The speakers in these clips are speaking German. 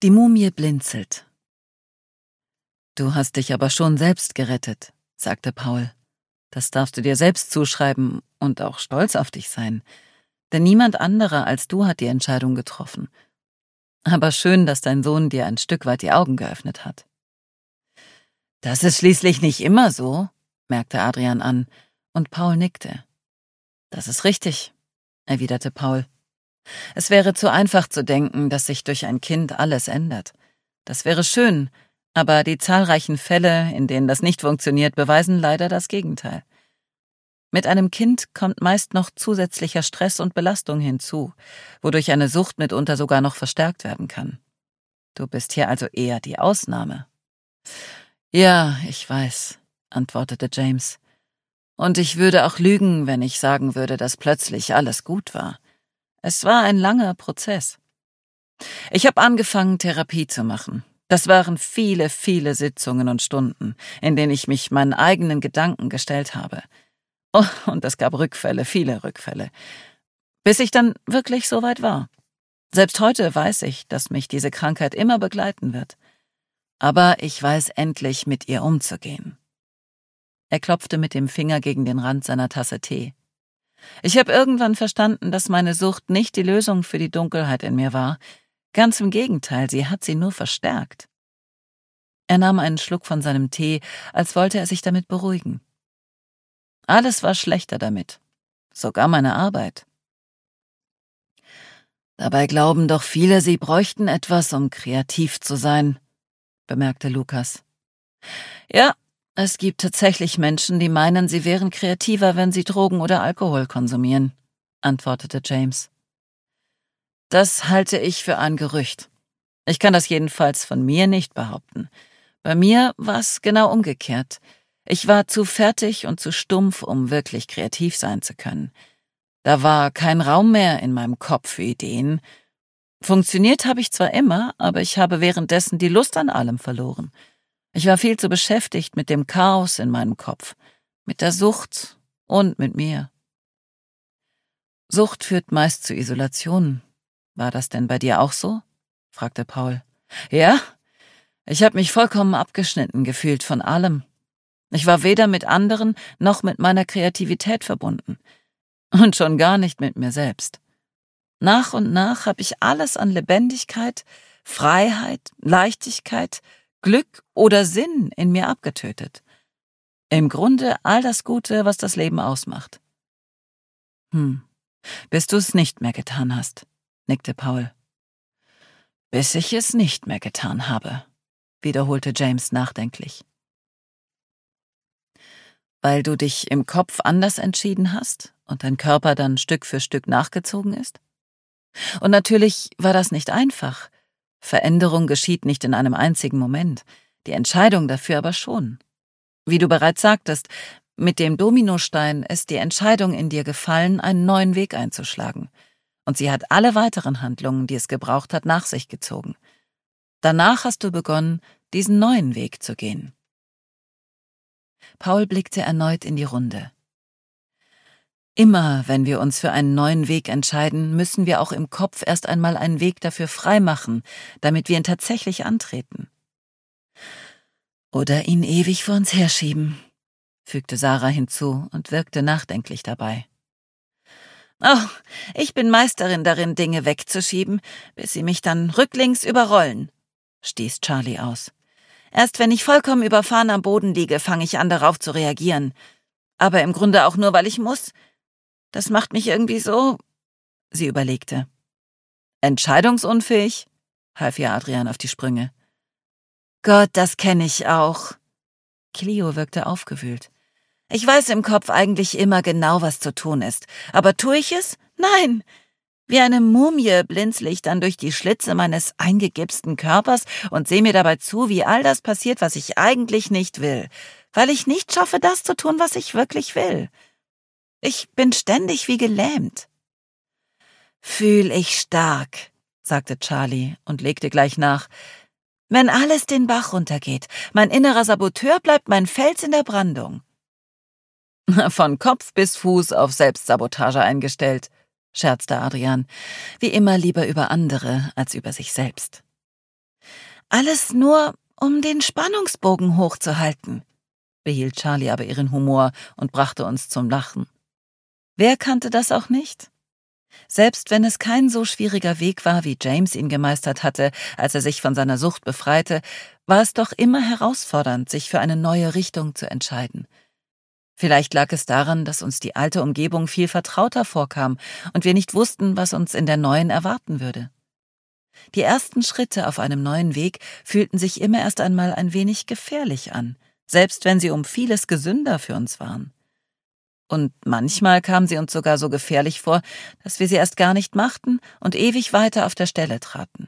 Die Mumie blinzelt. »Du hast dich aber schon selbst gerettet«, sagte Paul. »Das darfst du dir selbst zuschreiben und auch stolz auf dich sein. Denn niemand anderer als du hat die Entscheidung getroffen. Aber schön, dass dein Sohn dir ein Stück weit die Augen geöffnet hat.« »Das ist schließlich nicht immer so«, merkte Adrian an, und Paul nickte. »Das ist richtig«, erwiderte Paul. »Es wäre zu einfach zu denken, dass sich durch ein Kind alles ändert. Das wäre schön, aber die zahlreichen Fälle, in denen das nicht funktioniert, beweisen leider das Gegenteil. Mit einem Kind kommt meist noch zusätzlicher Stress und Belastung hinzu, wodurch eine Sucht mitunter sogar noch verstärkt werden kann. Du bist hier also eher die Ausnahme.« »Ja, ich weiß«, antwortete James. »Und ich würde auch lügen, wenn ich sagen würde, dass plötzlich alles gut war. Es war ein langer Prozess. Ich habe angefangen, Therapie zu machen. Das waren viele, viele Sitzungen und Stunden, in denen ich mich meinen eigenen Gedanken gestellt habe. Oh, und es gab Rückfälle, viele Rückfälle, bis ich dann wirklich so weit war. Selbst heute weiß ich, dass mich diese Krankheit immer begleiten wird. Aber ich weiß endlich, mit ihr umzugehen.« Er klopfte mit dem Finger gegen den Rand seiner Tasse Tee. »Ich habe irgendwann verstanden, dass meine Sucht nicht die Lösung für die Dunkelheit in mir war. Ganz im Gegenteil, sie hat sie nur verstärkt.« Er nahm einen Schluck von seinem Tee, als wollte er sich damit beruhigen. »Alles war schlechter damit. Sogar meine Arbeit.« »Dabei glauben doch viele, sie bräuchten etwas, um kreativ zu sein«, bemerkte Lukas. »Ja, es gibt tatsächlich Menschen, die meinen, sie wären kreativer, wenn sie Drogen oder Alkohol konsumieren«, antwortete James. »Das halte ich für ein Gerücht. Ich kann das jedenfalls von mir nicht behaupten. Bei mir war es genau umgekehrt. Ich war zu fertig und zu stumpf, um wirklich kreativ sein zu können. Da war kein Raum mehr in meinem Kopf für Ideen. Funktioniert habe ich zwar immer, aber ich habe währenddessen die Lust an allem verloren. Ich war viel zu beschäftigt mit dem Chaos in meinem Kopf, mit der Sucht und mit mir.« »Sucht führt meist zu Isolation. War das denn bei dir auch so?« fragte Paul. »Ja, ich habe mich vollkommen abgeschnitten gefühlt von allem. Ich war weder mit anderen noch mit meiner Kreativität verbunden. Und schon gar nicht mit mir selbst. Nach und nach habe ich alles an Lebendigkeit, Freiheit, Leichtigkeit, Glück oder Sinn in mir abgetötet. Im Grunde all das Gute, was das Leben ausmacht.« Bis du es nicht mehr getan hast«, nickte Paul. »Bis ich es nicht mehr getan habe«, wiederholte James nachdenklich. »Weil du dich im Kopf anders entschieden hast und dein Körper dann Stück für Stück nachgezogen ist? Und natürlich war das nicht einfach. Veränderung geschieht nicht in einem einzigen Moment, die Entscheidung dafür aber schon. Wie du bereits sagtest, mit dem Dominostein ist die Entscheidung in dir gefallen, einen neuen Weg einzuschlagen. Und sie hat alle weiteren Handlungen, die es gebraucht hat, nach sich gezogen. Danach hast du begonnen, diesen neuen Weg zu gehen.« Paul blickte erneut in die Runde. »Immer, wenn wir uns für einen neuen Weg entscheiden, müssen wir auch im Kopf erst einmal einen Weg dafür freimachen, damit wir ihn tatsächlich antreten.« »Oder ihn ewig vor uns herschieben«, fügte Sarah hinzu und wirkte nachdenklich dabei. »Oh, ich bin Meisterin darin, Dinge wegzuschieben, bis sie mich dann rücklings überrollen«, stieß Charlie aus. »Erst wenn ich vollkommen überfahren am Boden liege, fange ich an, darauf zu reagieren. Aber im Grunde auch nur, weil ich muss. Das macht mich irgendwie so...« Sie überlegte. »Entscheidungsunfähig?«, half ihr Adrian auf die Sprünge. »Gott, das kenne ich auch.« Cleo wirkte aufgewühlt. »Ich weiß im Kopf eigentlich immer genau, was zu tun ist. Aber tue ich es? Nein! Wie eine Mumie blinzle ich dann durch die Schlitze meines eingegipsten Körpers und sehe mir dabei zu, wie all das passiert, was ich eigentlich nicht will, weil ich nicht schaffe, das zu tun, was ich wirklich will. Ich bin ständig wie gelähmt.« »Fühl ich stark«, sagte Charlie und legte gleich nach. »Wenn alles den Bach runtergeht, mein innerer Saboteur bleibt mein Fels in der Brandung.« »Von Kopf bis Fuß auf Selbstsabotage eingestellt«, scherzte Adrian, wie immer lieber über andere als über sich selbst. Alles nur, um den Spannungsbogen hochzuhalten, behielt Charlie aber ihren Humor und brachte uns zum Lachen. Wer kannte das auch nicht? Selbst wenn es kein so schwieriger Weg war, wie James ihn gemeistert hatte, als er sich von seiner Sucht befreite, war es doch immer herausfordernd, sich für eine neue Richtung zu entscheiden. Vielleicht lag es daran, dass uns die alte Umgebung viel vertrauter vorkam und wir nicht wussten, was uns in der neuen erwarten würde. Die ersten Schritte auf einem neuen Weg fühlten sich immer erst einmal ein wenig gefährlich an, selbst wenn sie um vieles gesünder für uns waren. Und manchmal kamen sie uns sogar so gefährlich vor, dass wir sie erst gar nicht machten und ewig weiter auf der Stelle traten.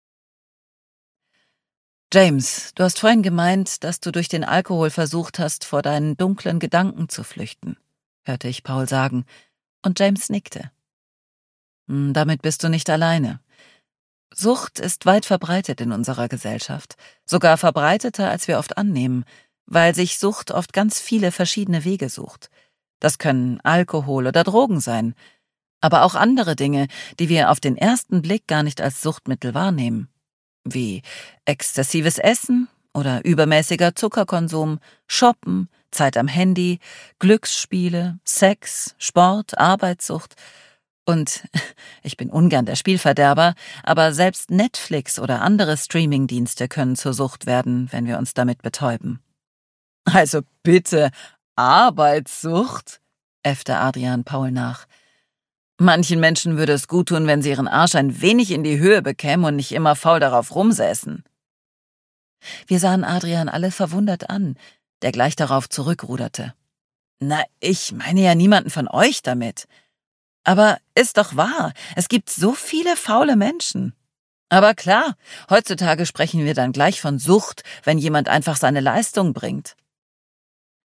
James, du hast vorhin gemeint, dass du durch den Alkohol versucht hast, vor deinen dunklen Gedanken zu flüchten, hörte ich Paul sagen, und James nickte. Damit bist du nicht alleine. Sucht ist weit verbreitet in unserer Gesellschaft, sogar verbreiteter, als wir oft annehmen, weil sich Sucht oft ganz viele verschiedene Wege sucht. Das können Alkohol oder Drogen sein, aber auch andere Dinge, die wir auf den ersten Blick gar nicht als Suchtmittel wahrnehmen, wie exzessives Essen oder übermäßiger Zuckerkonsum, Shoppen, Zeit am Handy, Glücksspiele, Sex, Sport, Arbeitssucht. Und ich bin ungern der Spielverderber, aber selbst Netflix oder andere Streamingdienste können zur Sucht werden, wenn wir uns damit betäuben. Also bitte, Arbeitssucht? Äffte Adrian Paul nach. Manchen Menschen würde es gut tun, wenn sie ihren Arsch ein wenig in die Höhe bekämen und nicht immer faul darauf rumsäßen. Wir sahen Adrian alle verwundert an, der gleich darauf zurückruderte. Na, ich meine ja niemanden von euch damit. Aber ist doch wahr, es gibt so viele faule Menschen. Aber klar, heutzutage sprechen wir dann gleich von Sucht, wenn jemand einfach seine Leistung bringt.